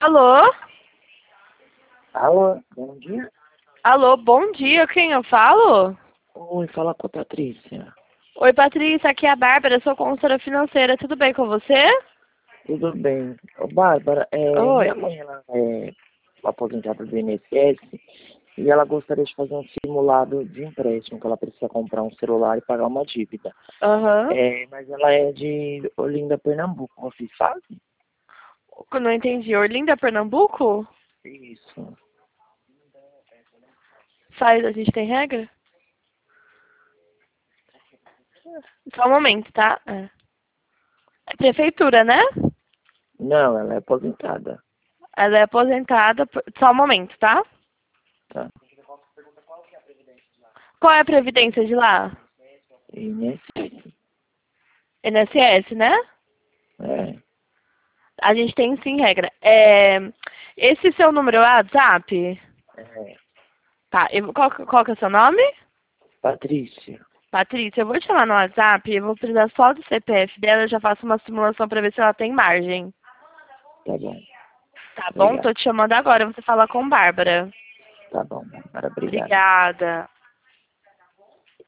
Alô? Alô, bom dia. Alô, bom dia, quem eu falo? Oi, fala com a Patrícia. Oi, Patrícia, aqui é a Bárbara, sou consultora financeira, tudo bem com você? Tudo bem? Ô, Bárbara, minha Oi. mãe ela é aposentada do INSS e ela gostaria de fazer um simulado de empréstimo, que ela precisa comprar um celular e pagar uma dívida. Aham. Mas ela é de Olinda, Pernambuco. Vocês fazem? Não entendi. Orlinda, Pernambuco? Isso. Faz, a gente tem regra? Só um momento, tá? É prefeitura, né? Não, ela é aposentada. Ela é aposentada. Só um momento, tá? Tá? Qual é a previdência de lá? INSS. INSS, né? É. A gente tem sim regra. Esse seu número é o WhatsApp? É. Tá. Qual que é o seu nome? Patrícia. Patrícia, eu vou te chamar no WhatsApp, eu vou precisar só do CPF dela, eu já faço uma simulação pra ver se ela tem margem. Tá bom. Tá bom? Obrigado. Tô te chamando agora, você fala com Bárbara. Tá bom, Bárbara. Obrigado. Obrigada.